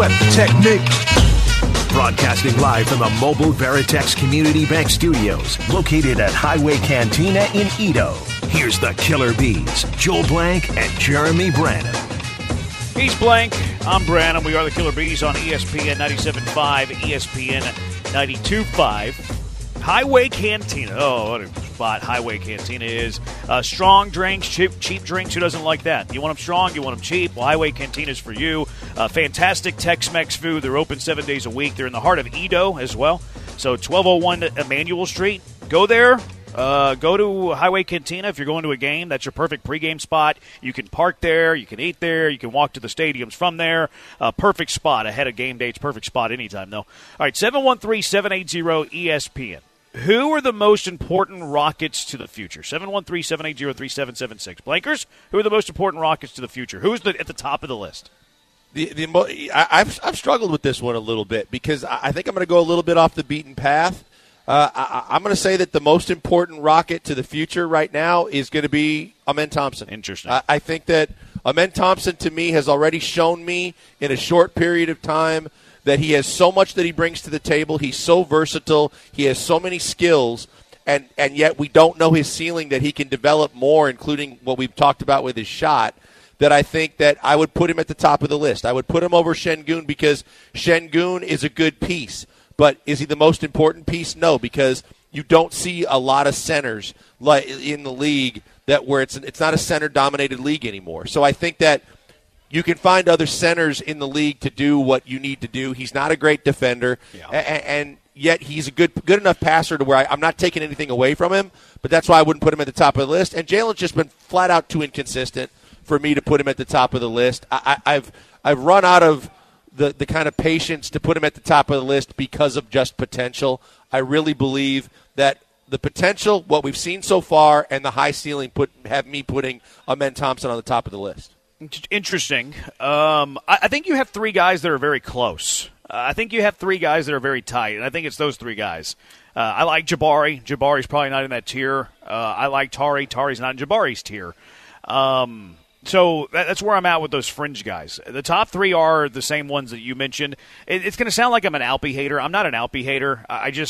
sweat technique. Broadcasting live from the Mobile Veritex Community Bank Studios, located at Highway Cantina in Edo. Here's the Killer Bees, Joel Blank and Jeremy Branham. He's Blank, I'm Branham. We are the Killer Bees on ESPN 97.5, ESPN 92.5. Highway Cantina. Oh, what a spot Highway Cantina is. Strong drinks, cheap drinks. Who doesn't like that? You want them strong, you want them cheap. Well, Highway Cantina is for you. Fantastic Tex-Mex food. They're open 7 days a week. They're in the heart of Edo as well. So 1201 Emmanuel Street. Go there. Go to Highway Cantina if you're going to a game. That's your perfect pregame spot. You can park there. You can eat there. You can walk to the stadiums from there. Perfect spot ahead of game dates. Perfect spot anytime, though. All right, 713-780-ESPN. Who are the most important Rockets to the future? 713-780-3776. Blankers, who are the most important Rockets to the future? Who's at the top of the list? I've struggled with this one a little bit because I think I'm going to go a little bit off the beaten path. I'm going to say that the most important Rocket to the future right now is going to be Amen Thompson. Interesting. I think that Amen Thompson, to me, has already shown me in a short period of time that he has so much that he brings to the table. He's so versatile. He has so many skills, and yet we don't know his ceiling, that he can develop more, including what we've talked about with his shot, that I think that I would put him at the top of the list. I would put him over Şengün because Şengün is a good piece. But is he the most important piece? No, because you don't see a lot of centers like in the league where it's not a center-dominated league anymore. So I think that you can find other centers in the league to do what you need to do. He's not a great defender, and yet he's a good enough passer to where I'm not taking anything away from him, but that's why I wouldn't put him at the top of the list. And Jalen's just been flat out too inconsistent for me to put him at the top of the list. I've run out of the kind of patience to put him at the top of the list because of just potential. I really believe that the potential, what we've seen so far, and the high ceiling have me putting Amen Thompson on the top of the list. Interesting. I think you have three guys that are very close. I think you have three guys that are very tight, and I think it's those three guys. I like Jabari. Jabari's probably not in that tier. I like Tari. Tari's not in Jabari's tier. So that's where I'm at with those fringe guys. The top three are the same ones that you mentioned. It's going to sound like I'm an Alpi hater. I'm not an Alpi hater.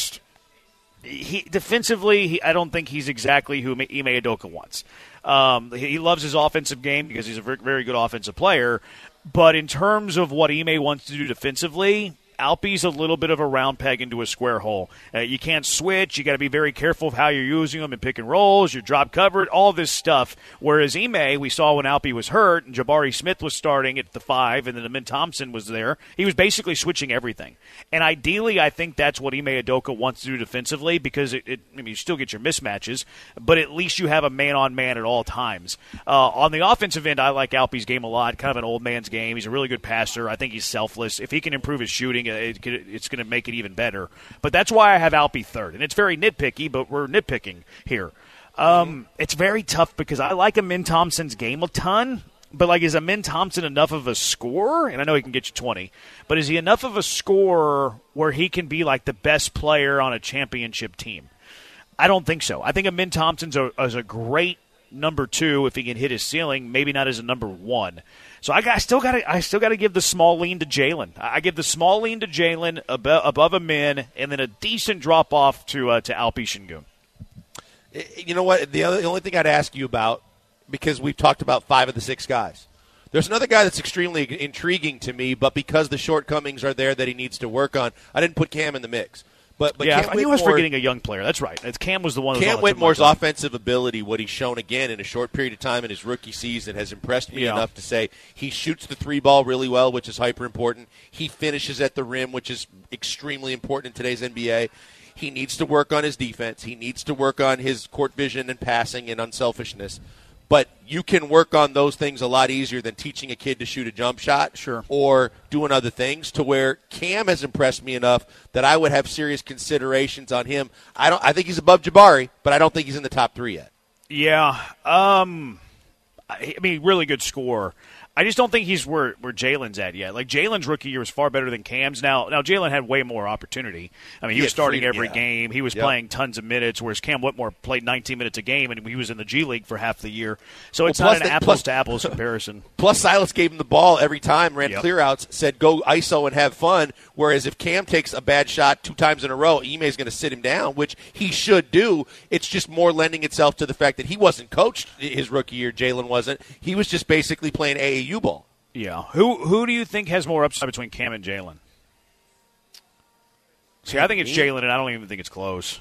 Defensively, I don't think he's exactly who Ime Udoka wants. He loves his offensive game because he's a very, very good offensive player. But in terms of what Ime wants to do defensively, Alpi's a little bit of a round peg into a square hole. You can't switch. You got to be very careful of how you're using them in pick and rolls. You're drop covered, all this stuff. Whereas Ime, we saw when Alpi was hurt and Jabari Smith was starting at the 5 and then Amen Thompson was there, he was basically switching everything. And ideally, I think that's what Ime Udoka wants to do defensively because you still get your mismatches, but at least you have a man-on-man at all times. On the offensive end, I like Alpi's game a lot, kind of an old man's game. He's a really good passer. I think he's selfless. If he can improve his shooting, it's going to make it even better. But that's why I have Alpi third. And it's very nitpicky, but we're nitpicking here. It's very tough because I like Amen Thompson's game a ton, but is Amen Thompson enough of a scorer? And I know he can get you 20, but is he enough of a scorer where he can be the best player on a championship team? I don't think so. I think Amen Thompson's a great number 2 if he can hit his ceiling, maybe not as a number 1. So I still got to give the small lean to Jalen. I give the small lean to Jalen above Amen, and then a decent drop off to Alpi Şengün. You know what? The only thing I'd ask you about, because we've talked about 5 of the 6 guys, there's another guy that's extremely intriguing to me, but because the shortcomings are there that he needs to work on, I didn't put Cam in the mix. But yeah, I knew I was forgetting a young player. That's right. Cam was the one. Cam Whitmore's offensive ability, what he's shown again in a short period of time in his rookie season, has impressed me enough to say he shoots the 3 ball really well, which is hyper important. He finishes at the rim, which is extremely important in today's NBA. He needs to work on his defense. He needs to work on his court vision and passing and unselfishness. But you can work on those things a lot easier than teaching a kid to shoot a jump shot or doing other things, to where Cam has impressed me enough that I would have serious considerations on him. I think he's above Jabari, but I don't think he's in the top 3 yet. Yeah. Really good scorer. I just don't think he's where Jalen's at yet. Like, Jalen's rookie year was far better than Cam's. Now Jalen had way more opportunity. I mean, he was starting every game. He was playing tons of minutes, whereas Cam Whitmore played 19 minutes a game, and he was in the G League for half the year. So it's not an apples-to-apples comparison. Plus, Silas gave him the ball every time, ran clear-outs, said go ISO and have fun, whereas if Cam takes a bad shot 2 times in a row, Ime's going to sit him down, which he should do. It's just more lending itself to the fact that he wasn't coached his rookie year. Jalen wasn't. He was just basically playing AAU ball. Yeah. Who do you think has more upside between Cam and Jalen? See, I think it's Jalen, and I don't even think it's close.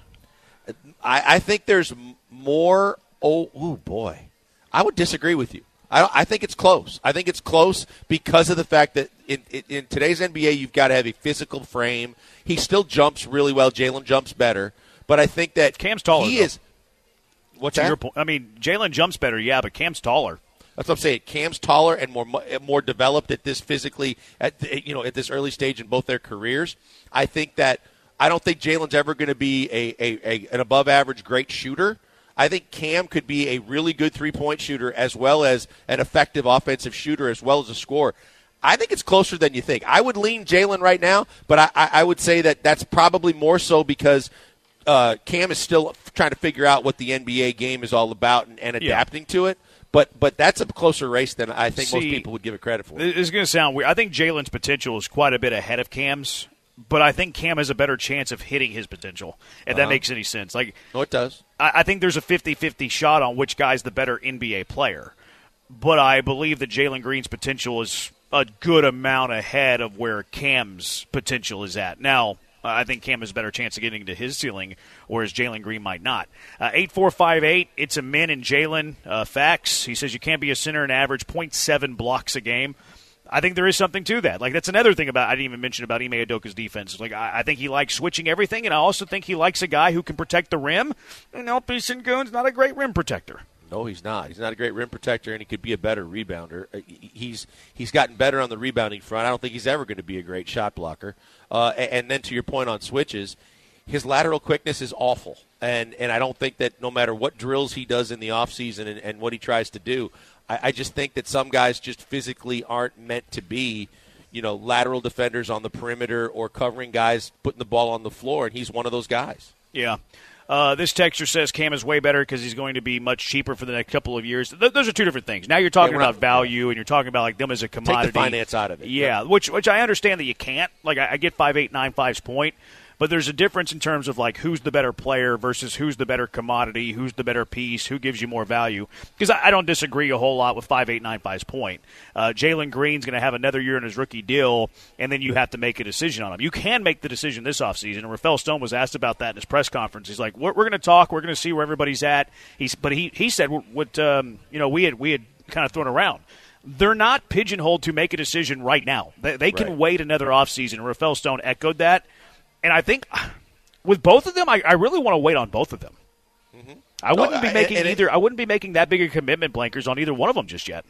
I think there's more. Oh, boy. I would disagree with you. I think it's close. I think it's close because of the fact that in today's NBA, you've got to have a physical frame. He still jumps really well. Jalen jumps better. But I think that Cam's taller. He is. What's that? Your point? I mean, Jalen jumps better, yeah, but Cam's taller. That's what I'm saying. Cam's taller and more developed at this physically at this early stage in both their careers. I think that I don't think Jalen's ever going to be an above average great shooter. I think Cam could be a really good 3-point shooter as well as an effective offensive shooter as well as a scorer. I think it's closer than you think. I would lean Jalen right now, but I would say that that's probably more so because Cam is still trying to figure out what the NBA game is all about and adapting to it. But that's a closer race than I think most people would give it credit for. It's going to sound weird. I think Jalen's potential is quite a bit ahead of Cam's, but I think Cam has a better chance of hitting his potential, if that makes any sense. No, it does. I think there's a 50-50 shot on which guy's the better NBA player, but I believe that Jalen Green's potential is a good amount ahead of where Cam's potential is at. Now, I think Cam has a better chance of getting to his ceiling, whereas Jalen Green might not. 8458, it's a min and Jalen facts. He says you can't be a center and average 0.7 blocks a game. I think there is something to that. That's another thing I didn't even mention about Ime Udoka's defense. I think he likes switching everything, and I also think he likes a guy who can protect the rim. And LP Sengun's not a great rim protector. No, he's not. He's not a great rim protector, and he could be a better rebounder. He's gotten better on the rebounding front. I don't think he's ever going to be a great shot blocker. And then to your point on switches, his lateral quickness is awful. And I don't think that no matter what drills he does in the offseason and what he tries to do, I just think that some guys just physically aren't meant to be, lateral defenders on the perimeter or covering guys putting the ball on the floor, and he's one of those guys. Yeah. This texter says Cam is way better because he's going to be much cheaper for the next couple of years. Those are two different things. Now you're talking about value, and you're talking about them as a commodity. Take the finance out of it. Yeah, which I understand that you can't. I get 5.895's point, but there's a difference in terms of who's the better player versus who's the better commodity, who's the better piece, who gives you more value. Because I don't disagree a whole lot with 5.895's point. Jalen Green's going to have another year in his rookie deal, and then you have to make a decision on him. You can make the decision this offseason, and Rafael Stone was asked about that in his press conference. He's like, we're going to talk, we're going to see where everybody's at. But he said what we had kind of thrown around. They're not pigeonholed to make a decision right now. They can wait another offseason, and Rafael Stone echoed that. And I think with both of them, I really want to wait on both of them. Mm-hmm. I wouldn't be making I wouldn't be making that big a commitment, Blankers, on either one of them just yet.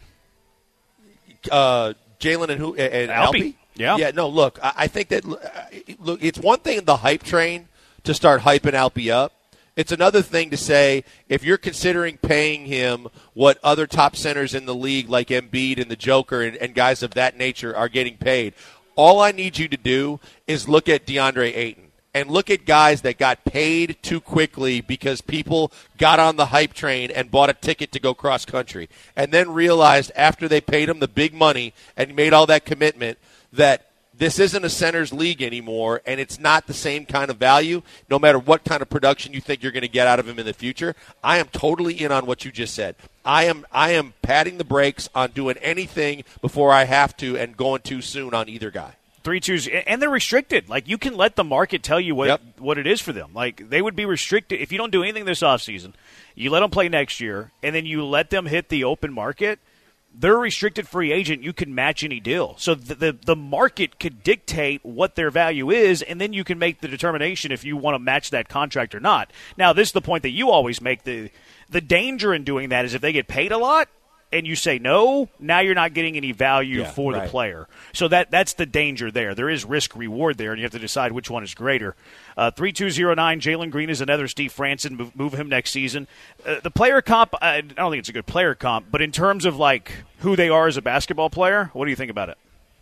Jalen and Alpi? Yeah. Yeah. No. Look, I think that it's one thing the hype train to start hyping Alpi up. It's another thing to say if you're considering paying him what other top centers in the league like Embiid and the Joker and guys of that nature are getting paid. All I need you to do is look at DeAndre Ayton and look at guys that got paid too quickly because people got on the hype train and bought a ticket to go cross country and then realized after they paid him the big money and made all that commitment that this isn't a center's league anymore and it's not the same kind of value no matter what kind of production you think you're going to get out of him in the future. I am totally in on what you just said. I am patting the brakes on doing anything before I have to and going too soon on either guy. 3-2s, and they're restricted. You can let the market tell you what it is for them. They would be restricted. If you don't do anything this offseason, you let them play next year, and then you let them hit the open market, they're a restricted free agent. You can match any deal. So the market could dictate what their value is, and then you can make the determination if you want to match that contract or not. Now, this is the point that you always make. The danger in doing that is if they get paid a lot, and you say no, now you're not getting any value for the player. So that's the danger there. There is risk-reward there, and you have to decide which one is greater. 3209, Jalen Green is another Steve Franson. Move him next season. The player comp, I don't think it's a good player comp, but in terms of like who they are as a basketball player, what do you think about it?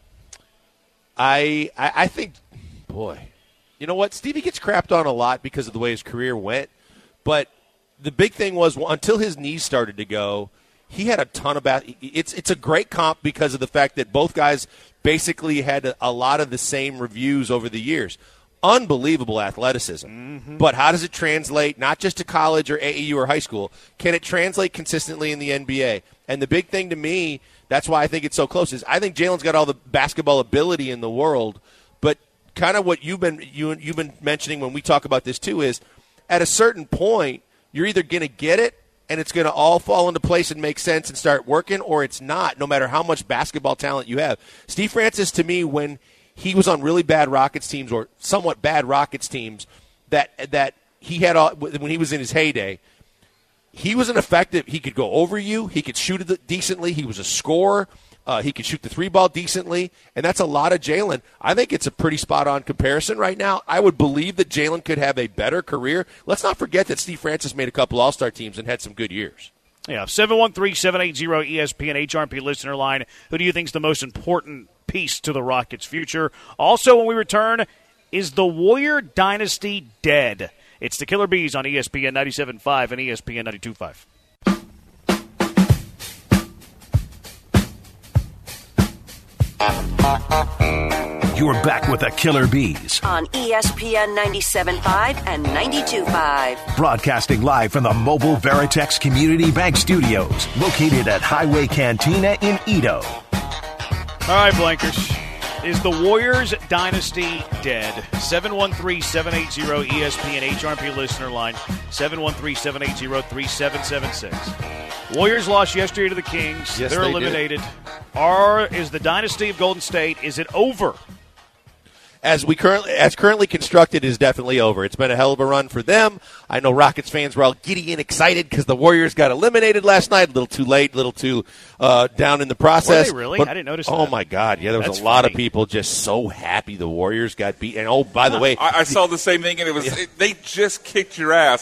I think, boy, you know what? Stevie gets crapped on a lot because of the way his career went, but the big thing was until his knees started to go, he had a ton of it's a great comp because of the fact that both guys basically had a lot of the same reviews over the years. Unbelievable athleticism. Mm-hmm. But how does it translate not just to college or AAU or high school? Can it translate consistently in the NBA? And the big thing to me, that's why I think it's so close, is I think Jalen's got all the basketball ability in the world, but kind of what you've been mentioning when we talk about this too is at a certain point, you're either going to get it and it's going to all fall into place and make sense and start working, or it's not, no matter how much basketball talent you have. Steve Francis, to me, when he was on really bad Rockets teams or somewhat bad Rockets teams that he had when he was in his heyday, he was an effective. He could go over you. He could shoot it decently. He was a scorer. He could shoot the three ball decently, and that's a lot of Jalen. I think it's a pretty spot-on comparison right now. I would believe that Jalen could have a better career. Let's not forget that Steve Francis made a couple All-Star teams and had some good years. Yeah, 713-780-ESPN HRP listener line. Who do you think is the most important piece to the Rockets' future? Also, when we return, is the Warrior dynasty dead? It's the Killer Bees on ESPN 97.5 and ESPN 92.5. You're back with the Killer Bees on ESPN 97.5 and 92.5. Broadcasting live from the Mobile Veritex Community Bank Studios, located at Highway Cantina in Edo. All right, Blankers. Is the Warriors dynasty dead? 713-780-ESPN HRP listener line, 713-780-3776. Warriors lost yesterday to the Kings. Yes, They're eliminated. Is the dynasty of Golden State, is it over? As currently constructed, is definitely over. It's been a hell of a run for them. I know Rockets fans were all giddy and excited because the Warriors got eliminated last night. A little too late, a little too down in the process. Were they really? But, I didn't notice that. Oh, my God. Yeah, there was a lot of people just so happy the Warriors got beat. And, oh, by the way. I saw the same thing, and they just kicked your ass,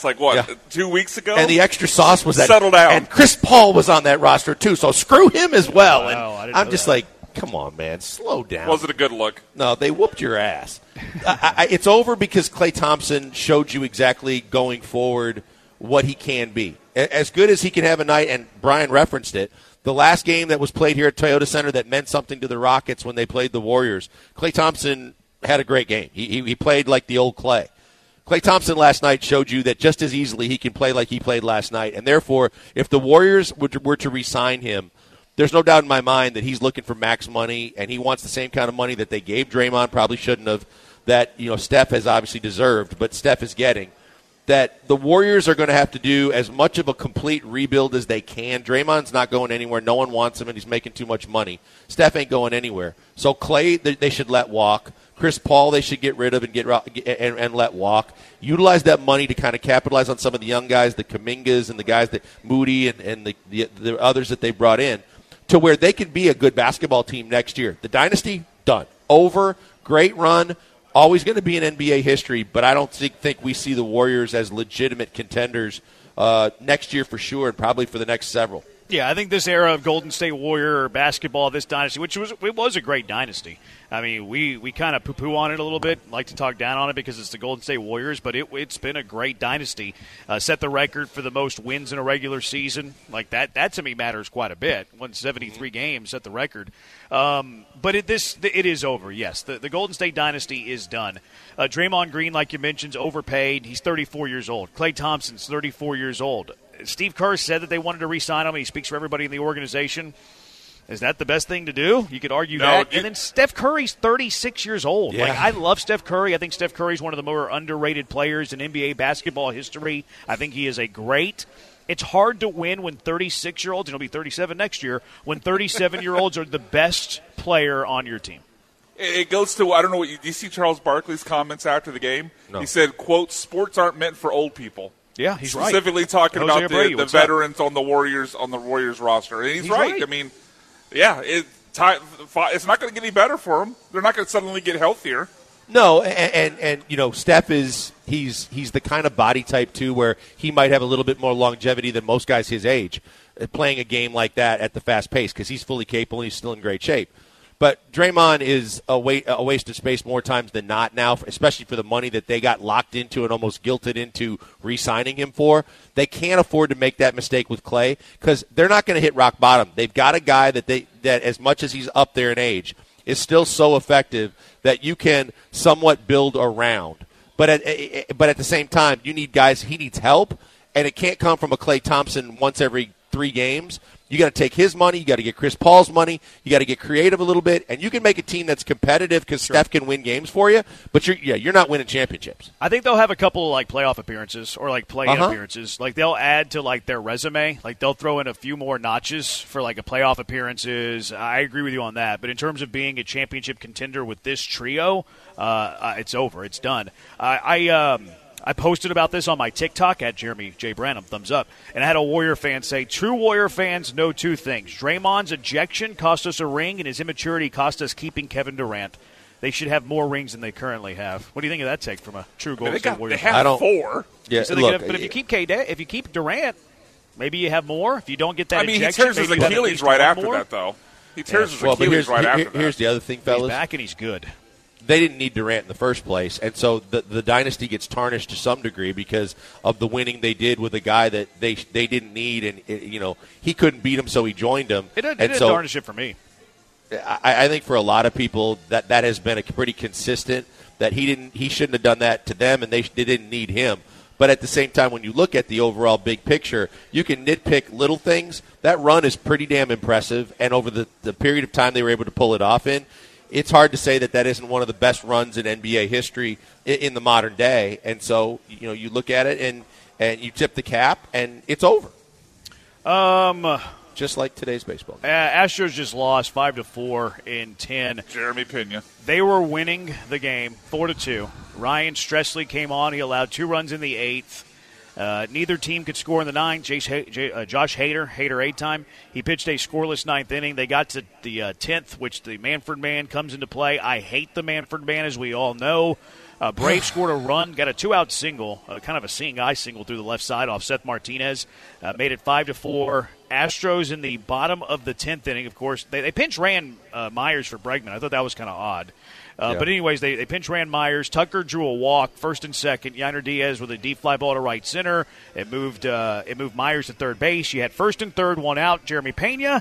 2 weeks ago? And the extra sauce was that. Settle down. And Chris Paul was on that roster, too, so screw him as well. Wow, and I'm just like, come on, man, slow down. Was it a good look? No, they whooped your ass. It's over because Klay Thompson showed you exactly going forward what he can be. As good as he can have a night, and Brian referenced it, the last game that was played here at Toyota Center that meant something to the Rockets when they played the Warriors, Klay Thompson had a great game. He played like the old Klay. Klay Thompson last night showed you that just as easily he can play like he played last night. And therefore, if the Warriors were to re-sign him, there's no doubt in my mind that he's looking for max money, and he wants the same kind of money that they gave Draymond, probably shouldn't have, that Steph has obviously deserved, but Steph is getting. That the Warriors are going to have to do as much of a complete rebuild as they can. Draymond's not going anywhere. No one wants him, and he's making too much money. Steph ain't going anywhere. So Klay, they should let walk. Chris Paul, they should get rid of and let walk. Utilize that money to kind of capitalize on some of the young guys, the Kumingas and the guys that Moody and the others that they brought in, to where they can be a good basketball team next year. The dynasty, done. Over. Great run. Always going to be in NBA history, but I don't think we see the Warriors as legitimate contenders next year for sure, and probably for the next several. Yeah, I think this era of Golden State Warrior basketball, this dynasty, it was a great dynasty. I mean, we kind of poo-poo on it a little bit, like to talk down on it because it's the Golden State Warriors, but it's been a great dynasty. Set the record for the most wins in a regular season. Like that to me matters quite a bit. Won 73 games, set the record. But it is over, yes. The Golden State dynasty is done. Draymond Green, like you mentioned, is overpaid. He's 34 years old. Klay Thompson's 34 years old. Steve Kerr said that they wanted to re-sign him. He speaks for everybody in the organization. Is that the best thing to do? You could argue that. And then Steph Curry's 36 years old. Yeah. I love Steph Curry. I think Steph Curry's one of the more underrated players in NBA basketball history. I think he is a great. It's hard to win when 36-year-olds, and he'll be 37 next year, when 37-year-olds are the best player on your team. It goes to, I don't know, do you see Charles Barkley's comments after the game? No. He said, quote, sports aren't meant for old people. Yeah, he's right. Specifically talking Jose about Abreu, the veterans on the Warriors roster. And he's right. I mean, yeah, it's not going to get any better for them. They're not going to suddenly get healthier. No, and Steph he's the kind of body type too where he might have a little bit more longevity than most guys his age playing a game like that at the fast pace because he's fully capable and he's still in great shape. But Draymond is a waste of space more times than not now, especially for the money that they got locked into and almost guilted into re-signing him for. They can't afford to make that mistake with Klay because they're not going to hit rock bottom. They've got a guy that as much as he's up there in age, is still so effective that you can somewhat build around. But at the same time, you need guys. He needs help, and it can't come from a Klay Thompson once every 3 games. You got to take his money. You got to get Chris Paul's money. You got to get creative a little bit, and you can make a team that's competitive because Steph can win games for you. But you're not winning championships. I think they'll have a couple of playoff appearances or play-in appearances. They'll add to their resume. They'll throw in a few more notches for a playoff appearances. I agree with you on that. But in terms of being a championship contender with this trio, it's over. It's done. I posted about this on my TikTok at Jeremy J. Branham, thumbs up, and I had a Warrior fan say, true Warrior fans know 2 things. Draymond's ejection cost us a ring, and his immaturity cost us keeping Kevin Durant. They should have more rings than they currently have. What do you think of that take from a true Golden State Warrior fan? They have 4. Yeah, but if you keep Durant, maybe you have more. If you don't get that ejection, he tears his Achilles right after that, though. He tears his Achilles right after that. Here's the other thing, fellas. He's back and he's good. They didn't need Durant in the first place, and so the dynasty gets tarnished to some degree because of the winning they did with a guy that they didn't need, and he couldn't beat him, so he joined him. It didn't tarnish it for me. I think for a lot of people that has been a pretty consistent that he shouldn't have done that to them, and they didn't need him. But at the same time, when you look at the overall big picture, you can nitpick little things. That run is pretty damn impressive, and over the period of time they were able to pull it off in, it's hard to say that isn't one of the best runs in NBA history in the modern day. And so, you look at it and you tip the cap, and it's over. Just like today's baseball game. Astros just lost 5-4 in 10. Jeremy Pena. They were winning the game 4-2. Ryan Stressley came on. He allowed 2 runs in the 8th. Neither team could score in the 9th. Josh Hader 8 time. He pitched a scoreless 9th inning. They got to the 10th, which the Manfred Man comes into play. I hate the Manfred Man, as we all know. Braves scored a run, got a 2-out single, kind of a seeing eye single through the left side off Seth Martinez. Made it 5-4. Astros in the bottom of the 10th inning, of course. They pinch ran Myers for Bregman. I thought that was kind of odd. But anyways, they pinch ran Myers. Tucker drew a walk, first and second. Yainer Diaz with a deep fly ball to right center. It moved Myers to third base. You had first and third, 1 out. Jeremy Pena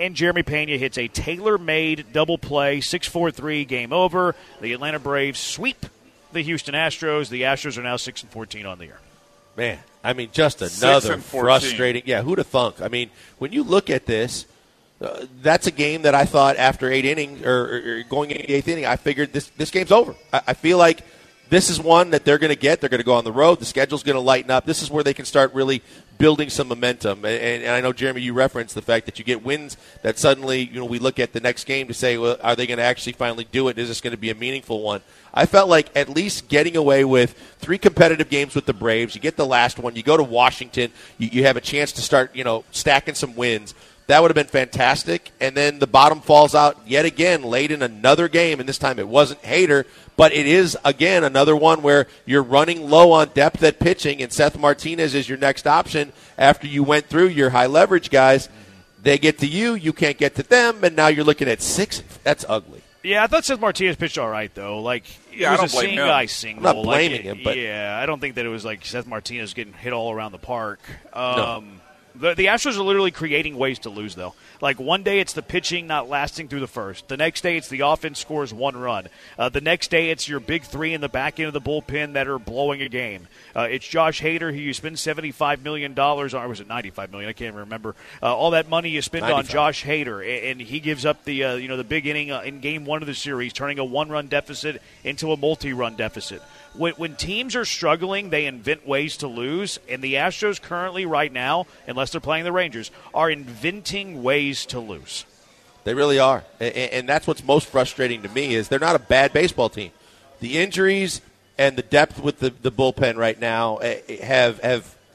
hits a tailor-made double play, 6-4-3, game over. The Atlanta Braves sweep the Houston Astros. The Astros are now 6-14 on the year. Man, I mean, just another frustrating. Yeah, who'd have thunk? I mean, when you look at this. That's a game that I thought after 8 innings or going into the 8th inning, I figured this game's over. I feel like this is one that they're going to get. They're going to go on the road. The schedule's going to lighten up. This is where they can start really building some momentum. And I know, Jeremy, you referenced the fact that you get wins that suddenly, we look at the next game to say, well, are they going to actually finally do it? Is this going to be a meaningful one? I felt like at least getting away with 3 competitive games with the Braves. You get the last one. You go to Washington. You have a chance to start, stacking some wins. That would have been fantastic. And then the bottom falls out yet again late in another game, and this time it wasn't Hader, but it is, again, another one where you're running low on depth at pitching, and Seth Martinez is your next option after you went through your high-leverage guys. They get to you, you can't get to them, and now you're looking at 6. That's ugly. Yeah, I thought Seth Martinez pitched all right, though. It was a seeing-eye single. I'm not blaming him, but yeah, I don't think that it was like Seth Martinez getting hit all around the park. No. The Astros are literally creating ways to lose, though. One day it's the pitching not lasting through the first. The next day it's the offense scores 1 run. The next day it's your big 3 in the back end of the bullpen that are blowing a game. It's Josh Hader, who you spend $75 million on, or was it $95 million? I can't remember. All that money you spend 95. On Josh Hader, and he gives up the the big inning in Game 1 of the series, turning a 1-run deficit into a multi-run deficit. When teams are struggling, they invent ways to lose, and the Astros currently right now, unless they're playing the Rangers, are inventing ways to lose. They really are, and that's what's most frustrating to me is they're not a bad baseball team. The injuries and the depth with the bullpen right now have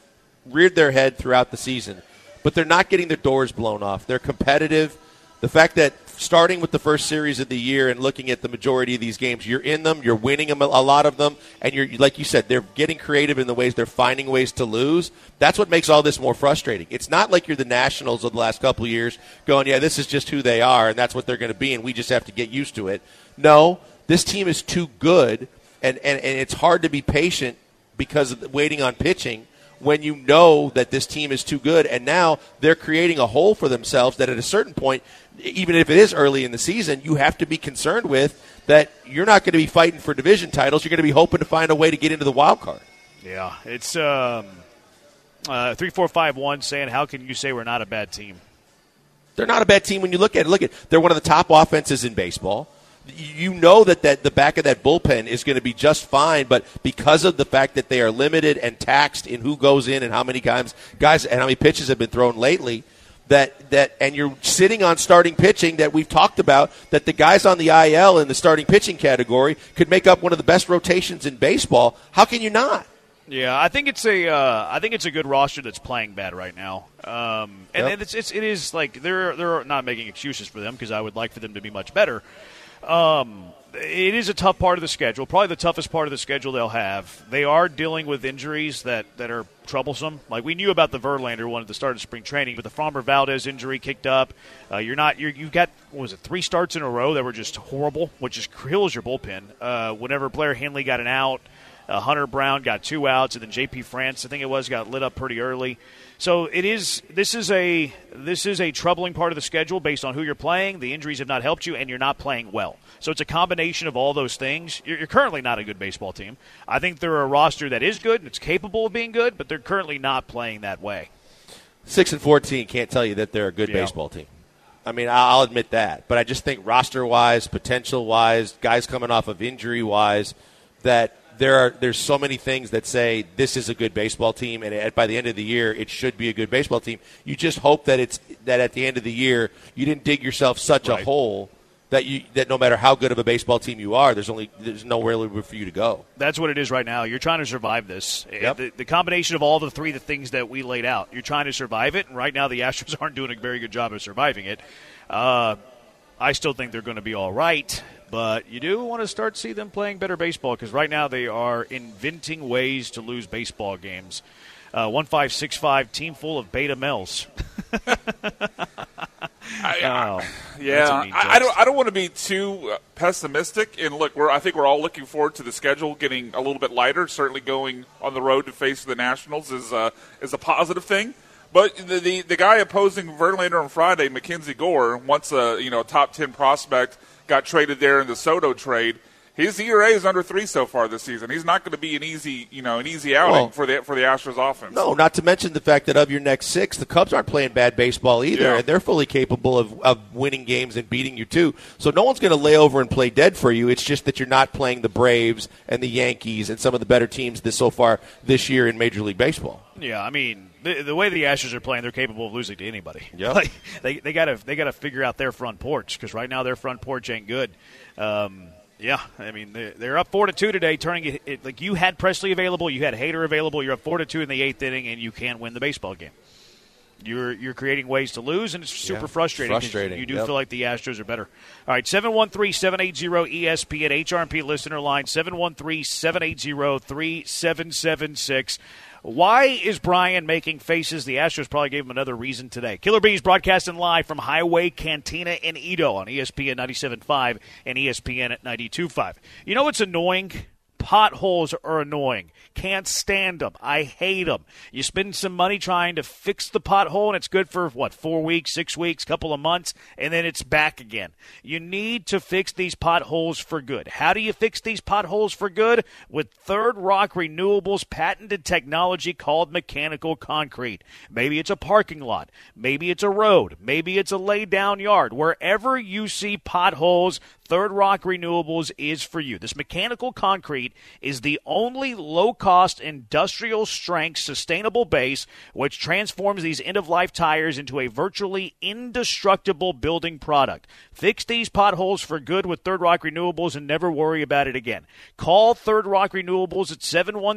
reared their head throughout the season, but they're not getting their doors blown off. They're competitive. The fact that starting with the first series of the year and looking at the majority of these games, you're in them, you're winning them, a lot of them, and you're, like you said, they're getting creative in the ways they're finding ways to lose. That's what makes all this more frustrating. It's not like you're the Nationals of the last couple of years going, yeah, this is just who they are, and that's what they're going to be, and we just have to get used to it. No, this team is too good, and it's hard to be patient because of waiting on pitching when you know that this team is too good, and now they're creating a hole for themselves that at a certain point, even if it is early in the season, you have to be concerned with that you're not going to be fighting for division titles. You're going to be hoping to find a way to get into the wild card. Yeah, it's 3451 saying, how can you say we're not a bad team? They're not a bad team when you look at it. Look at they're one of the top offenses in baseball. You know that the back of that bullpen is going to be just fine, but because of the fact that they are limited and taxed in who goes in and how many times guys and how many pitches have been thrown lately, and you're sitting on starting pitching that we've talked about, that the guys on the IL in the starting pitching category could make up one of the best rotations in baseball. How can you not? Yeah, I think it's a good roster that's playing bad right now, and it is like they're not making excuses for them because I would like for them to be much better. It is a tough part of the schedule, probably the toughest part of the schedule they'll have. They are dealing with injuries that are troublesome. Like we knew about the Verlander one at the start of spring training, but the Framber Valdez injury kicked up. You've got, 3 starts in a row that were just horrible, which just kills your bullpen. Whenever Blair Henley got an out, Hunter Brown got 2 outs, and then J.P. France, I think it was, got lit up pretty early. So this is a troubling part of the schedule based on who you're playing. The injuries have not helped you, and you're not playing well. So it's a combination of all those things. You're currently not a good baseball team. I think they're a roster that is good and it's capable of being good, but they're currently not playing that way. 6-14 can't tell you that they're a good baseball team. I mean, I'll admit that, but I just think roster-wise, potential-wise, guys coming off of injury-wise, that there's so many things that say this is a good baseball team, and by the end of the year, it should be a good baseball team. You just hope that at the end of the year, you didn't dig yourself such a hole that no matter how good of a baseball team you are, there's nowhere for you to go. That's what it is right now. You're trying to survive this. Yep. The combination of all the things that we laid out, you're trying to survive it, and right now the Astros aren't doing a very good job of surviving it. I still think they're going to be all right. But you do want to start to see them playing better baseball because right now they are inventing ways to lose baseball games. 1565, team full of beta males. I don't want to be too pessimistic. And look, I think we're all looking forward to the schedule getting a little bit lighter. Certainly, going on the road to face the Nationals is a positive thing. But the guy opposing Verlander on Friday, Mackenzie Gore, once a top 10 prospect, got traded there in the Soto trade. His ERA is under 3 so far this season. He's not going to be an easy outing for the Astros offense. No, not to mention the fact that of your next 6, the Cubs aren't playing bad baseball either, and they're fully capable of winning games and beating you too. So no one's going to lay over and play dead for you. It's just that you're not playing the Braves and the Yankees and some of the better teams so far this year in Major League Baseball. Yeah, I mean, the way the Astros are playing, they're capable of losing to anybody. Yep. Like, they gotta figure out their front porch because right now their front porch ain't good. Yeah, I mean they're up 4-2 today, turning it like you had Presley available, you had Hader available. You're up 4-2 in the 8th inning, and you can't win the baseball game. You're creating ways to lose, and it's super frustrating. You do feel like the Astros are better. All right, 713-780-ESPN, HRP listener line, 713-780-3776. Why is Brian making faces? The Astros probably gave him another reason today. Killer Bees broadcasting live from Highway Cantina in Edo on ESPN 97.5 and ESPN at 92.5. You know what's annoying? Potholes are annoying. Can't stand them. I hate them. You spend some money trying to fix the pothole, and it's good for, 4 weeks, 6 weeks, couple of months, and then it's back again. You need to fix these potholes for good. How do you fix these potholes for good? With Third Rock Renewables' patented technology called mechanical concrete. Maybe it's a parking lot. Maybe it's a road. Maybe it's a laid-down yard. Wherever you see potholes, Third Rock Renewables is for you. This mechanical concrete is the only low-cost, industrial-strength, sustainable base which transforms these end-of-life tires into a virtually indestructible building product. Fix these potholes for good with Third Rock Renewables and never worry about it again. Call Third Rock Renewables at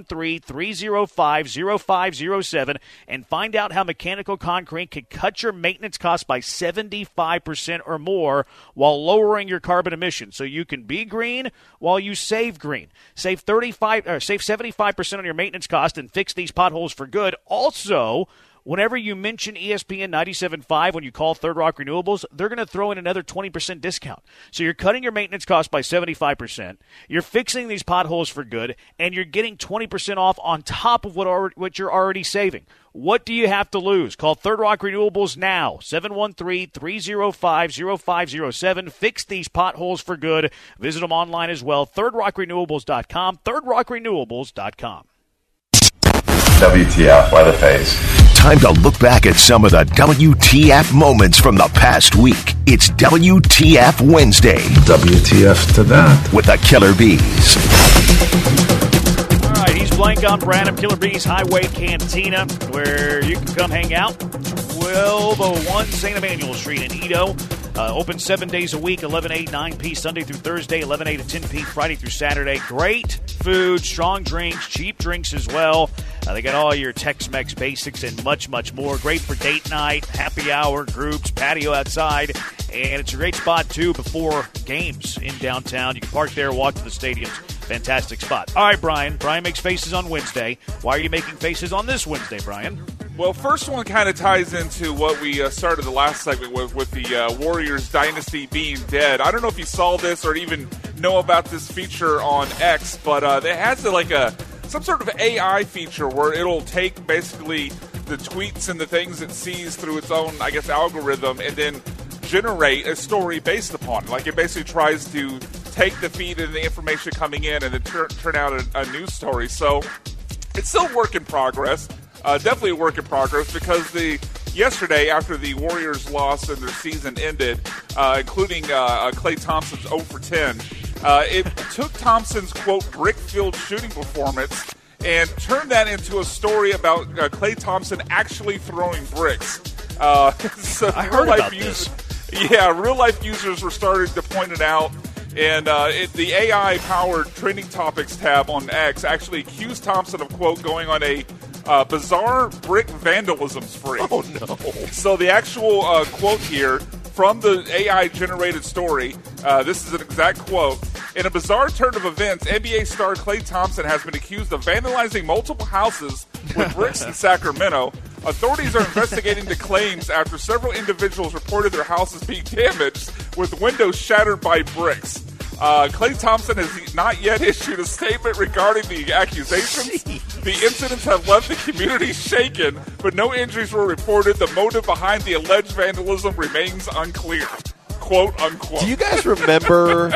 713-305-0507 and find out how mechanical concrete can cut your maintenance costs by 75% or more while lowering your carbon emissions, so you can be green while you save green. Save 75% on your maintenance cost and fix these potholes for good. Also, whenever you mention ESPN 97.5 when you call Third Rock Renewables, they're going to throw in another 20% discount. So you're cutting your maintenance cost by 75%, you're fixing these potholes for good, and you're getting 20% off on top of what you're already saving. What do you have to lose? Call Third Rock Renewables now, 713-305-0507. Fix these potholes for good. Visit them online as well, thirdrockrenewables.com, thirdrockrenewables.com. WTF, by the face. Time to look back at some of the WTF moments from the past week. It's WTF Wednesday. WTF to that. With the Killer Bees. All right, he's Blank on Branham, Killer Bees Highway Cantina, where you can come hang out. 1201 St. Emmanuel Street in Edo. Open 7 days a week, 11A, 9P, Sunday through Thursday, 11A to 10P, Friday through Saturday. Great food, strong drinks, cheap drinks as well. They got all your Tex-Mex basics and much, much more. Great for date night, happy hour, groups, patio outside. And it's a great spot, too, before games in downtown. You can park there, walk to the stadiums. Fantastic spot. All right, Brian. Brian makes faces on Wednesday. Why are you making faces on this Wednesday, Brian? Well, first one kind of ties into what we started the last segment with the Warriors dynasty being dead. I don't know if you saw this or even know about this feature on X, but it has some sort of AI feature where it'll take basically the tweets and the things it sees through its own, I guess, algorithm and then generate a story based upon it. Like it basically tries to take the feed and the information coming in and then turn out a news story. So it's still a work in progress. Definitely a work in progress because yesterday after the Warriors lost and their season ended, including Klay Thompson's 0 for 10, it took Thompson's, quote, brick-filled shooting performance and turned that into a story about Klay Thompson actually throwing bricks. So I heard about this. Yeah, real-life users were starting to point it out. And the AI-powered trending topics tab on X actually accused Thompson of, quote, going on a bizarre brick vandalism spree. Oh, no. So the actual quote here from the AI-generated story, this is an exact quote. In a bizarre turn of events, NBA star Klay Thompson has been accused of vandalizing multiple houses with bricks in Sacramento. Authorities are investigating the claims after several individuals reported their houses being damaged with windows shattered by bricks. Klay Thompson has not yet issued a statement regarding the accusations. The incidents have left the community shaken, but no injuries were reported. The motive behind the alleged vandalism remains unclear. Quote, unquote. Do you guys remember,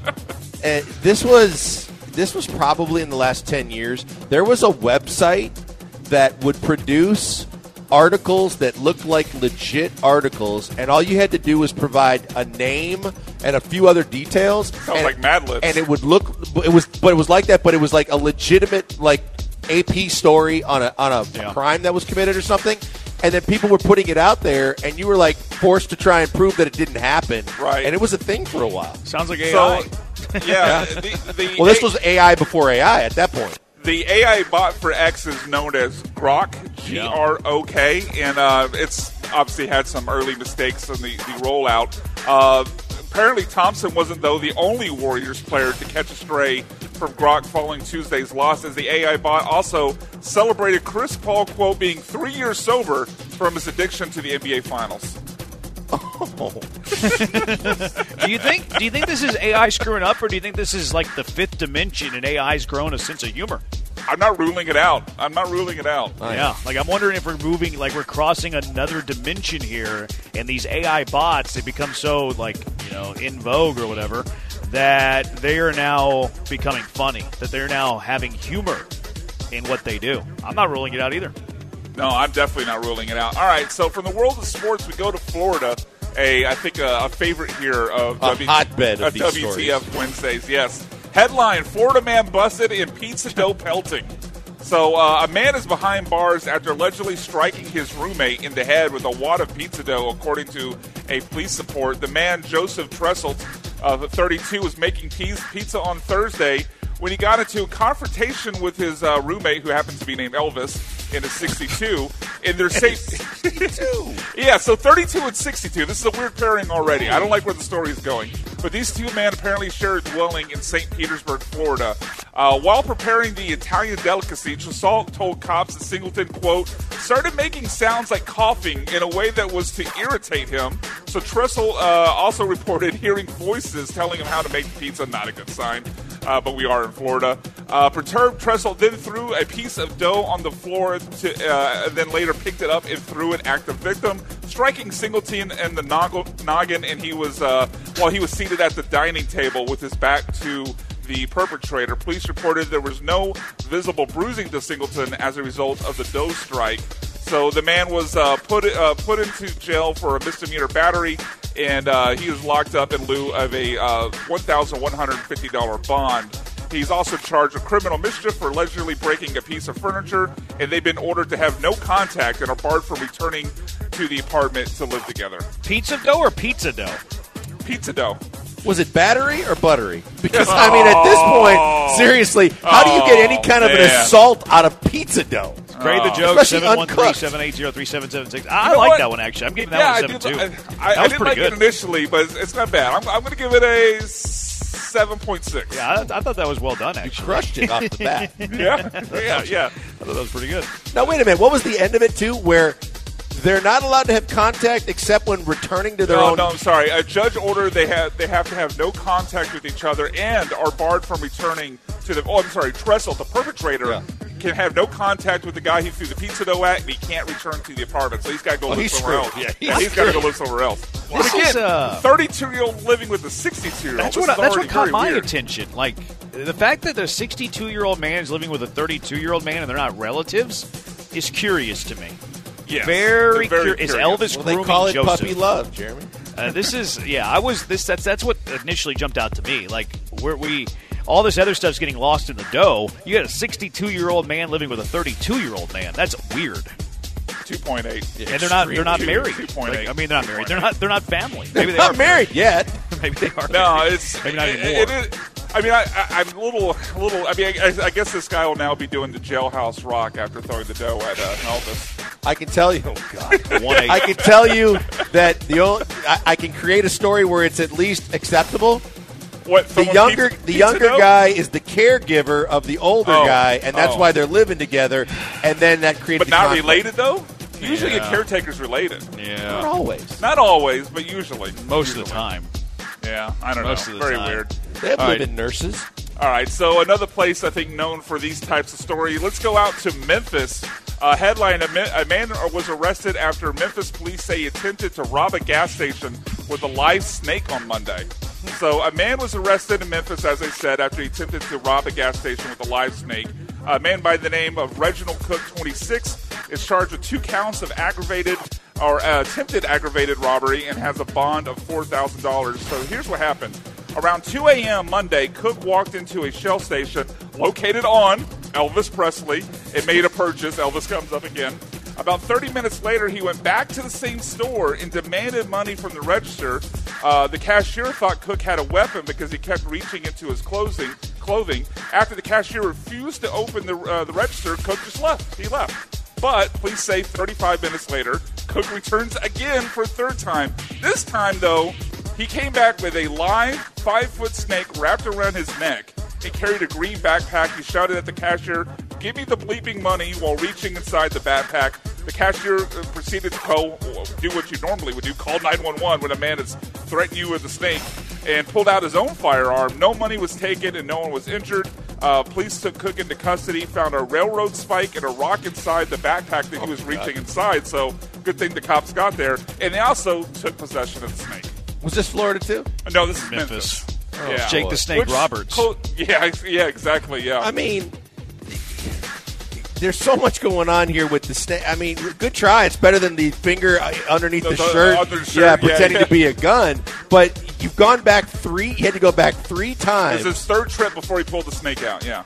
this was probably in the last 10 years, there was a website that would produce articles that looked like legit articles, and all you had to do was provide a name and a few other details. Sounds like Mad Libs. And it would look, it was like that, but it was like a legitimate AP story on a crime that was committed or something. And then people were putting it out there, and you were forced to try and prove that it didn't happen. Right. And it was a thing for a while. Sounds like AI. Yeah. Well, this was AI before AI at that point. The AI bot for X is known as Grok, G-R-O-K, and it's obviously had some early mistakes in the rollout. Apparently Thompson wasn't, though, the only Warriors player to catch a stray from Grok following Tuesday's loss, as the AI bot also celebrated Chris Paul, quote, being 3 years sober from his addiction to the NBA Finals. Oh. Do you think this is AI screwing up, or do you think this is like the fifth dimension and AI's grown a sense of humor? I'm not ruling it out. Yeah, I'm wondering if we're moving, we're crossing another dimension here, and these AI bots, they become so, in vogue or whatever, that they are now becoming funny, that they're now having humor in what they do. I'm not ruling it out either. No, I'm definitely not ruling it out. All right, so from the world of sports, we go to Florida, I think a favorite here of hotbed of these WTF stories. Wednesdays. Yes. Headline: Florida man busted in pizza dough pelting. So a man is behind bars after allegedly striking his roommate in the head with a wad of pizza dough, according to a police report. The man, Joseph Tresselt, 32, was making pizza on Thursday when he got into a confrontation with his roommate, who happens to be named Elvis, in a 62. In their yeah, so 32 and 62. This is a weird pairing already. I don't like where the story is going. But these two men apparently share a dwelling in St. Petersburg, Florida. While preparing the Italian delicacy, Tresselt told cops that Singleton, quote, started making sounds like coughing in a way that was to irritate him. So Tresselt also reported hearing voices telling him how to make pizza. Not a good sign, but we are in Florida. Perturbed, Tresselt then threw a piece of dough on the floor and then later picked it up and threw it at the victim, striking Singleton in the noggin, and he was while he was seated at the dining table with his back to the perpetrator. Police reported there was no visible bruising to Singleton as a result of the dough strike. So the man was put into jail for a misdemeanor battery, and he was locked up in lieu of a $1,150 bond. He's also charged with criminal mischief for allegedly breaking a piece of furniture, and they've been ordered to have no contact and are barred from returning to the apartment to live together. Pizza dough or pizza dough? Pizza dough. Was it battery or buttery? Because, I mean, at this point, seriously, how do you get any kind of an assault out of pizza dough? Grade the joke, 713-780-3776. I like that one, actually. I'm giving that one a 7-2. I didn't like it initially, but it's not bad. I'm going to give it a 7.6. Yeah, I thought that was well done, actually. You crushed it off the bat. Yeah. I thought that was pretty good. Now, wait a minute. What was the end of it, too, where they're not allowed to have contact except when returning to their own... No, I'm sorry. A judge ordered they have to have no contact with each other and are barred from returning to the... Oh, I'm sorry. Tresselt, the perpetrator, can have no contact with the guy he threw the pizza dough at, and he can't return to the apartment. So he's got to go live somewhere else. Yeah, he's got to go live somewhere else. Well, this is 32-year-old living with a 62-year-old. That's what caught my attention. Like, the fact that the 62-year-old man is living with a 32-year-old man and they're not relatives is curious to me. Yes, very curious. Is Elvis grooming they call it Joseph? Puppy love, Jeremy. This is that's what initially jumped out to me. Like all this other stuff's getting lost in the dough. You got a 62-year-old man living with a 32-year-old man. That's weird. 2.8. And they're not married. 2.8. I mean, they're not married. They're not family. Maybe they Not are married yet. Maybe they are. No, married. it's maybe not anymore. I mean, I'm a little. I mean, I guess this guy will now be doing the jailhouse rock after throwing the dough at Elvis. I can tell you. Oh God. 1-8. I can tell you that I can create a story where it's at least acceptable. What the younger guy is the caregiver of the older guy, and that's why they're living together. And then that creates. But not related though. Usually, a caretaker's related. Yeah, not always. Not always, but usually. Most of the time. Yeah, I don't know. Very weird. They have live-in nurses. All right, so another place I think known for these types of stories. Let's go out to Memphis. Headline: a man was arrested after Memphis police say he attempted to rob a gas station with a live snake on Monday. So a man was arrested in Memphis, as I said, after he attempted to rob a gas station with a live snake. A man by the name of Reginald Cook, 26, is charged with 2 counts of attempted aggravated robbery and has a bond of $4,000. So here's what happened. Around 2 a.m. Monday, Cook walked into a Shell station located on Elvis Presley and made a purchase. Elvis comes up again. About 30 minutes later, he went back to the same store and demanded money from the register. The cashier thought Cook had a weapon because he kept reaching into his clothing. After the cashier refused to open the register, Cook just left. He left. But police say 35 minutes later, Cook returns again for a third time. This time, though, he came back with a live 5-foot snake wrapped around his neck. He carried a green backpack. He shouted at the cashier, "Give me the bleeping money," while reaching inside the backpack. The cashier proceeded to do what you normally would do, call 911 when a man is threatening you with a snake, and pulled out his own firearm. No money was taken and no one was injured. Police took Cook into custody, found a railroad spike and a rock inside the backpack that he was reaching inside, so good thing the cops got there. And they also took possession of the snake. Was this Florida too? No, this is Memphis. Yeah. Jake the Snake Roberts. Yeah, exactly, yeah. I mean, there's so much going on here with the snake. I mean, good try. It's better than the finger underneath the shirt. Under the shirt. Pretending to be a gun. But you've gone back 3. You had to go back 3 times. It was his 3rd trip before he pulled the snake out. Yeah.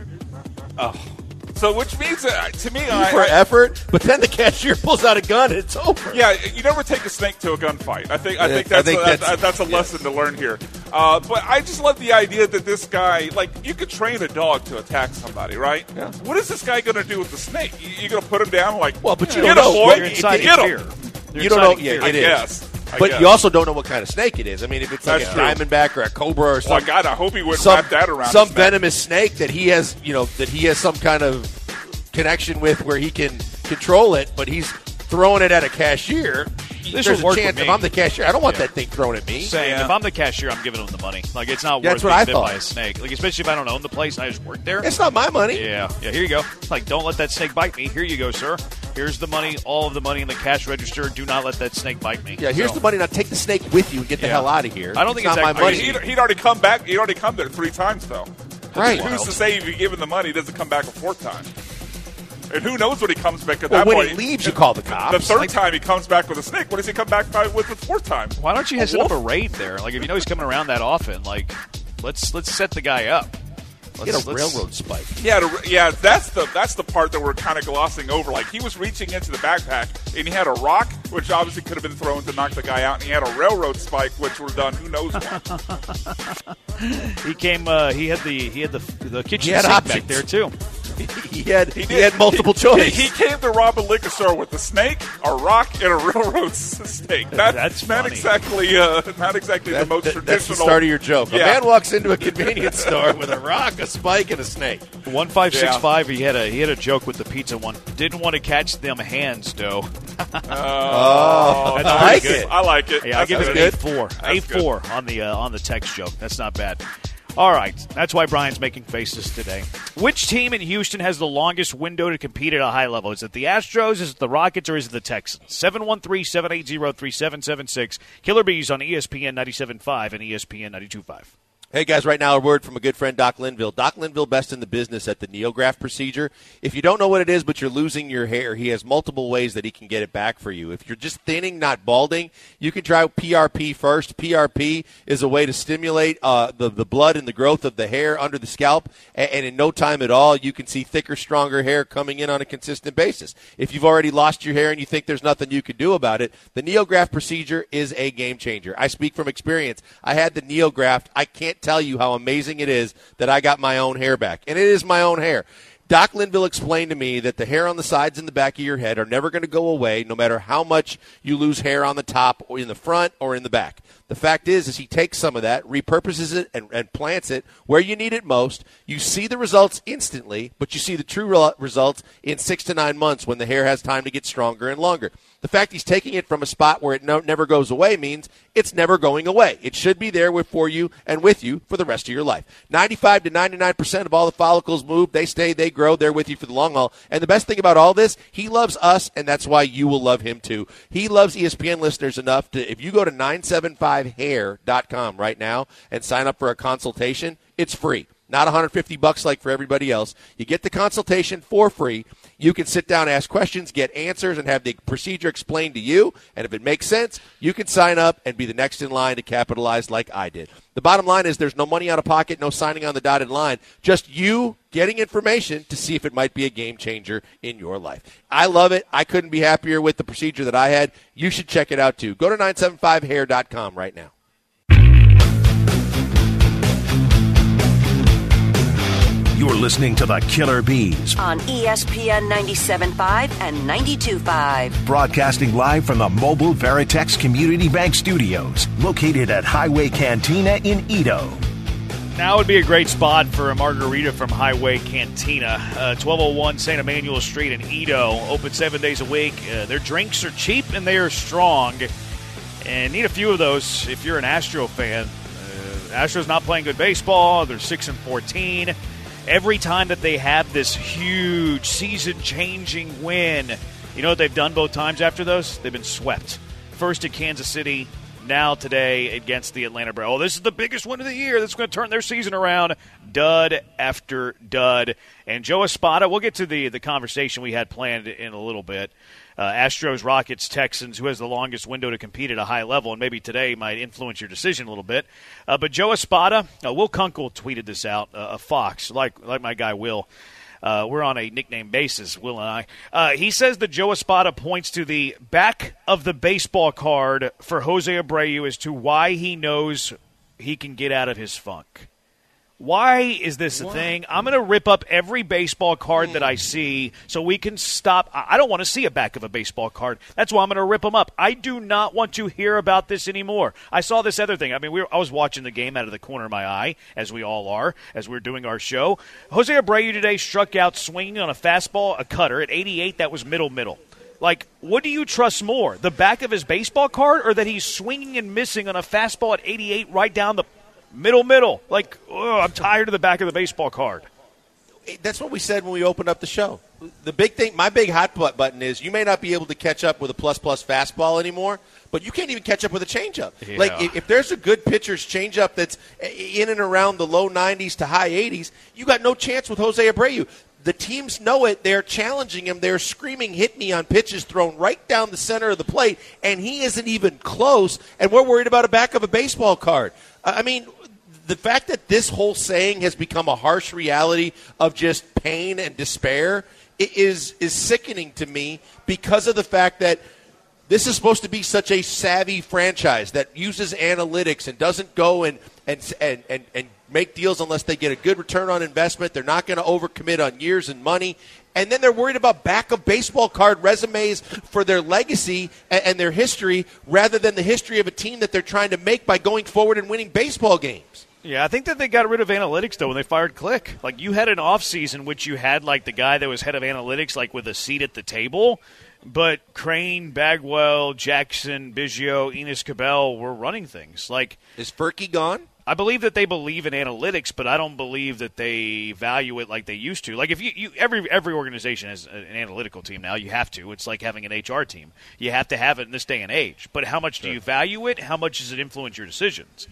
Oh. So, which means to me, for effort, but then the cashier pulls out a gun and it's over. Yeah, you never take a snake to a gunfight. I think that's a lesson to learn here. But I just love the idea that this guy, like, you could train a dog to attack somebody, right? Yeah. What is this guy going to do with the snake? You going to put him down like, well, but you get don't know. Boy, You're inside get in him. fear. You don't know. Yeah, I it is. guess. But you also don't know what kind of snake it is. I mean, if it's like That's a true. diamondback or a cobra or something. Oh, God, I hope he wouldn't wrap that around some his neck. venomous snake that he has, some kind of connection with where he can control it, but he's throwing it at a cashier. This There's would work a chance with if me. I'm the cashier, I don't want that thing thrown at me. Saying if I'm the cashier, I'm giving him the money. Like, it's not That's worth what I being bit thought. by a snake. Like, especially if I don't own the place and I just work there. It's not my money. Yeah, here you go. Like, don't let that snake bite me. Here you go, sir. Here's the money, all of the money in the cash register. Do not let that snake bite me. Yeah, here's the money. Now take the snake with you and get the hell out of here. I don't think it's it's not that my crazy. money. He'd already come back. He'd already come there 3 times, though. Right. Who's to say if you give him the money, he doesn't come back a 4th time? And who knows when he comes back at Well, that when point? he leaves, you call the cops. The 3rd time he comes back with a snake. What does he come back by with the 4th time? Why don't you set up a raid there? Like, if you know he's coming around that often, like, let's set the guy up. Get a railroad spike. Yeah, that's the part that we're kind of glossing over. Like, he was reaching into the backpack, and he had a rock, which obviously could have been thrown to knock the guy out, and he had a railroad spike, which would have done who knows what. He came. He had the kitchen had sink options. back there too. He had multiple choice. He came to rob a liquor store with a snake, a rock, and a railroad stake. That's not funny. exactly the most traditional. That's the start of your joke. Yeah. A man walks into a convenience store with a rock, a spike, and a snake. 1565. He had a joke with the pizza one. Didn't want to catch them hands, though. Oh, That's I pretty like good. it. I like it. Yeah, I give it an good. 8-4. That's 8-4 on the text joke. That's not bad. All right, that's why Brian's making faces today. Which team in Houston has the longest window to compete at a high level? Is it the Astros, is it the Rockets, or is it the Texans? 713-780-3776. Killer Bees on ESPN 97.5 and ESPN 92.5. Hey, guys, right now a word from a good friend, Doc Linville. Doc Linville, best in the business at the NeoGraft procedure. If you don't know what it is, but you're losing your hair, he has multiple ways that he can get it back for you. If you're just thinning, not balding, you can try PRP first. PRP is a way to stimulate the blood and the growth of the hair under the scalp, and in no time at all, you can see thicker, stronger hair coming in on a consistent basis. If you've already lost your hair and you think there's nothing you can do about it, the NeoGraft procedure is a game changer. I speak from experience. I had the NeoGraft. I can't tell you how amazing it is that I got my own hair back. And it is my own hair. Doc Linville explained to me that the hair on the sides and the back of your head are never going to go away no matter how much you lose hair on the top or in the front or in the back. The fact is he takes some of that, repurposes it, and plants it where you need it most. You see the results instantly, but you see the true results in 6 to 9 months when the hair has time to get stronger and longer. The fact he's taking it from a spot where it never goes away means it's never going away. It should be there for you and with you for the rest of your life. 95 to 99% of all the follicles move. They stay, they grow. They're with you for the long haul. And the best thing about all this, he loves us, and that's why you will love him too. He loves ESPN listeners enough to, if you go to 975hair.com right now and sign up for a consultation, it's free. Not $150 like for everybody else. You get the consultation for free. You can sit down, ask questions, get answers, and have the procedure explained to you. And if it makes sense, you can sign up and be the next in line to capitalize like I did. The bottom line is there's no money out of pocket, no signing on the dotted line, just you getting information to see if it might be a game changer in your life. I love it. I couldn't be happier with the procedure that I had. You should check it out too. Go to 975hair.com right now. You're listening to the Killer Bees, on ESPN 97.5 and 92.5. broadcasting live from the Mobile Veritex Community Bank Studios, located at Highway Cantina in Edo. Now would be a great spot for a margarita from Highway Cantina, 1201 St. Emmanuel Street in Edo. Open 7 days a week. Their drinks are cheap and they are strong. And need a few of those if you're an Astro fan. Astros not playing good baseball. They're 6-14. Every time that they have this huge season-changing win, you know what they've done both times after those? They've been swept. First at Kansas City, now today against the Atlanta Braves. Oh, this is the biggest win of the year. That's going to turn their season around. Dud after dud. And Joe Espada, we'll get to the conversation we had planned in a little bit. Astros, Rockets, Texans, who has the longest window to compete at a high level, and maybe today might influence your decision a little bit. But Joe Espada, Will Kunkel tweeted this out, a Fox, like my guy Will. We're on a nickname basis, Will and I. He says that Joe Espada points to the back of the baseball card for Jose Abreu as to why he knows he can get out of his funk. Why is this a thing? I'm going to rip up every baseball card that I see so we can stop. I don't want to see a back of a baseball card. That's why I'm going to rip them up. I do not want to hear about this anymore. I saw this other thing. I mean, I was watching the game out of the corner of my eye, as we all are, as we're doing our show. Jose Abreu today struck out swinging on a fastball, a cutter. At 88, that was middle. Like, what do you trust more, the back of his baseball card or that he's swinging and missing on a fastball at 88 right down the middle? Like, I'm tired of the back of the baseball card. That's what we said when we opened up the show. The big thing, my big hot button is you may not be able to catch up with a plus fastball anymore, but you can't even catch up with a changeup. Yeah. Like, if there's a good pitcher's changeup that's in and around the low 90s to high 80s, you got no chance with Jose Abreu. The teams know it. They're challenging him. They're screaming, hit me on pitches thrown right down the center of the plate, and he isn't even close, and we're worried about a back of a baseball card. I mean, the fact that this whole saying has become a harsh reality of just pain and despair is sickening to me because of the fact that this is supposed to be such a savvy franchise that uses analytics and doesn't go and make deals unless they get a good return on investment. They're not going to overcommit on years and money. And then they're worried about back of baseball card resumes for their legacy and their history rather than the history of a team that they're trying to make by going forward and winning baseball games. Yeah, I think that they got rid of analytics, though, when they fired Click. Like, you had an offseason which you had, like, the guy that was head of analytics, like, with a seat at the table. But Crane, Bagwell, Jackson, Biggio, Enos Cabell were running things. Like, is Ferkie gone? I believe that they believe in analytics, but I don't believe that they value it like they used to. Like, if you every organization has an analytical team now. You have to. It's like having an HR team. You have to have it in this day and age. But how much do you value it? How much does it influence your decisions?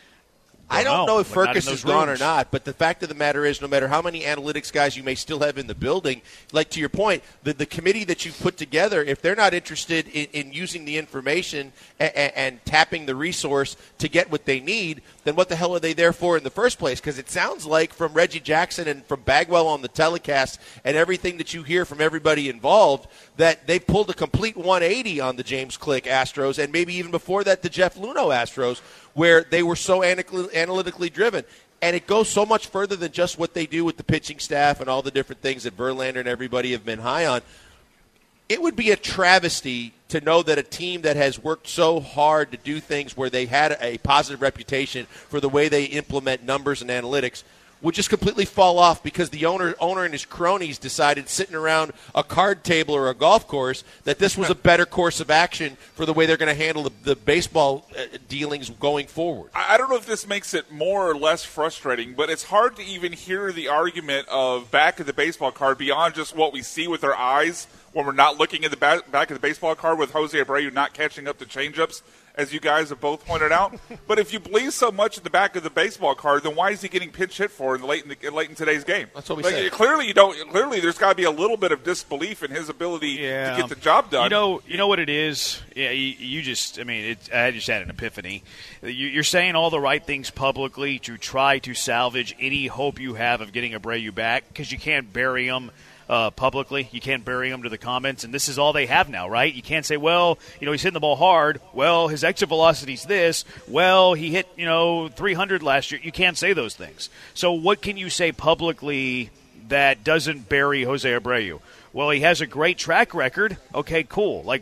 I don't know if Ferkus is gone or not, but the fact of the matter is no matter how many analytics guys you may still have in the building, like to your point, the committee that you've put together, if they're not interested in using the information and tapping the resource to get what they need, then what the hell are they there for in the first place? Because it sounds like from Reggie Jackson and from Bagwell on the telecast and everything that you hear from everybody involved that they pulled a complete 180 on the James Click Astros and maybe even before that the Jeff Luhnow Astros, where they were so analytically driven. And it goes so much further than just what they do with the pitching staff and all the different things that Verlander and everybody have been high on. It would be a travesty to know that a team that has worked so hard to do things where they had a positive reputation for the way they implement numbers and analytics would just completely fall off because the owner and his cronies decided sitting around a card table or a golf course that this was a better course of action for the way they're going to handle the baseball dealings going forward. I don't know if this makes it more or less frustrating, but it's hard to even hear the argument of back of the baseball card beyond just what we see with our eyes when we're not looking at the back of the baseball card with Jose Abreu not catching up to changeups, as you guys have both pointed out. But if you believe so much at the back of the baseball card, then why is he getting pinch hit for late in today's game? That's what we said. Clearly, there's got to be a little bit of disbelief in his ability to get the job done. You know what it is? Yeah, I just had an epiphany. You're saying all the right things publicly to try to salvage any hope you have of getting Abreu back because you can't bury him publicly. You can't bury him to the comments, and this is all they have now, right? You can't say, well, he's hitting the ball hard. Well, his exit velocity's this. Well, he hit, 300 last year. You can't say those things. So what can you say publicly that doesn't bury Jose Abreu? Well, he has a great track record. Okay, cool. Like,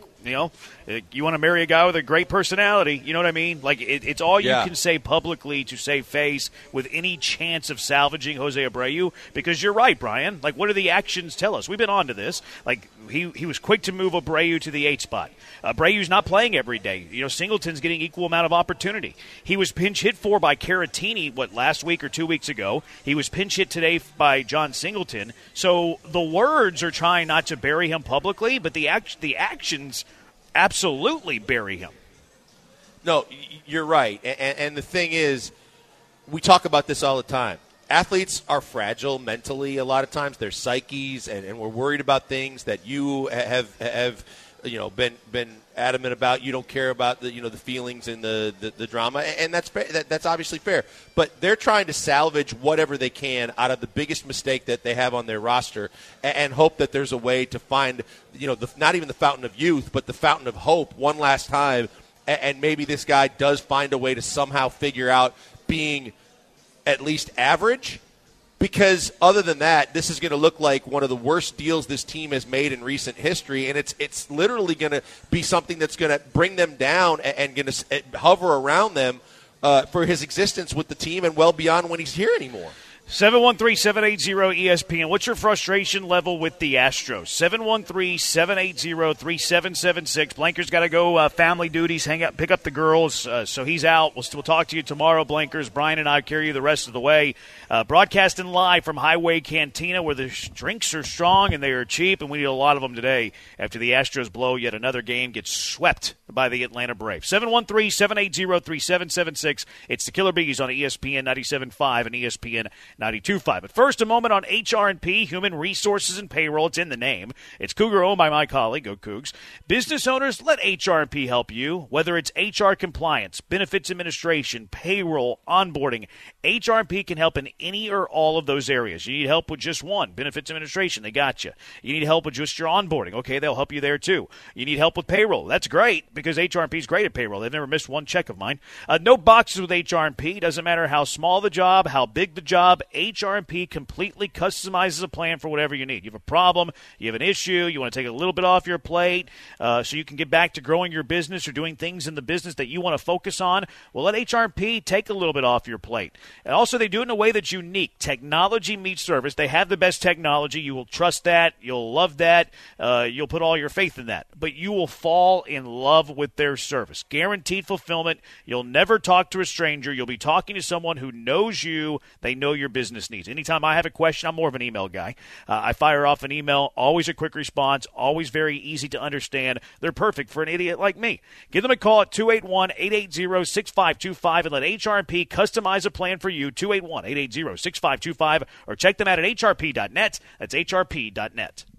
you want to marry a guy with a great personality. You know what I mean? Like, it's all you can say publicly to save face with any chance of salvaging Jose Abreu. Because you're right, Brian. Like, what do the actions tell us? We've been on to this. Like, he was quick to move Abreu to the 8 spot. Abreu's not playing every day. Singleton's getting equal amount of opportunity. He was pinch hit for by Caratini, last week or 2 weeks ago. He was pinch hit today by John Singleton. So the words are trying not to bury him publicly, but the actions absolutely bury him. No, you're right. And the thing is, we talk about this all the time. Athletes are fragile mentally a lot of times. Their psyches, and we're worried about things that you have been adamant about. You don't care about the feelings and the drama, and that's fair. That's obviously fair. But they're trying to salvage whatever they can out of the biggest mistake that they have on their roster, and hope that there's a way to find not even the fountain of youth, but the fountain of hope one last time. And maybe this guy does find a way to somehow figure out being at least average, because other than that, this is going to look like one of the worst deals this team has made in recent history, and it's literally going to be something that's going to bring them down and going to hover around them for his existence with the team and well beyond when he's here anymore. 713-780-ESPN. What's your frustration level with the Astros? 713-780-3776. Blanker's got to go family duties, hang out, pick up the girls, so he's out. We'll talk to you tomorrow, Blankers. Brian and I carry you the rest of the way. Broadcasting live from Highway Cantina, where the drinks are strong and they are cheap, and we need a lot of them today after the Astros blow yet another game, get swept by the Atlanta Braves. 713-780-3776. It's the Killer Bees on ESPN 97.5 and ESPN 92.5. But first, a moment on HR&P, Human Resources and Payroll. It's in the name. It's Cougar owned by my colleague, Go Cougs. Business owners, let HR&P help you. Whether it's HR compliance, benefits administration, payroll, onboarding, HR&P can help in any or all of those areas. You need help with just one, benefits administration, they got you. You need help with just your onboarding. Okay, they'll help you there too. You need help with payroll. That's great because HR&P is great at payroll. They've never missed one check of mine. No boxes with HR&P. Doesn't matter how small the job, how big the job, HR&P completely customizes a plan for whatever you need. You have a problem, you have an issue, you want to take a little bit off your plate so you can get back to growing your business or doing things in the business that you want to focus on. Well, let HR&P take a little bit off your plate. And also, they do it in a way that's unique. Technology meets service. They have the best technology. You will trust that. You'll love that. You'll put all your faith in that. But you will fall in love with their service. Guaranteed fulfillment. You'll never talk to a stranger. You'll be talking to someone who knows you. They know your business needs. Anytime I have a question, I'm more of an email guy. I fire off an email, always a quick response, always very easy to understand. They're perfect for an idiot like me. Give them a call at 281-880-6525 and let HR&P customize a plan for you, 281-880-6525, or check them out at hrp.net. That's hrp.net.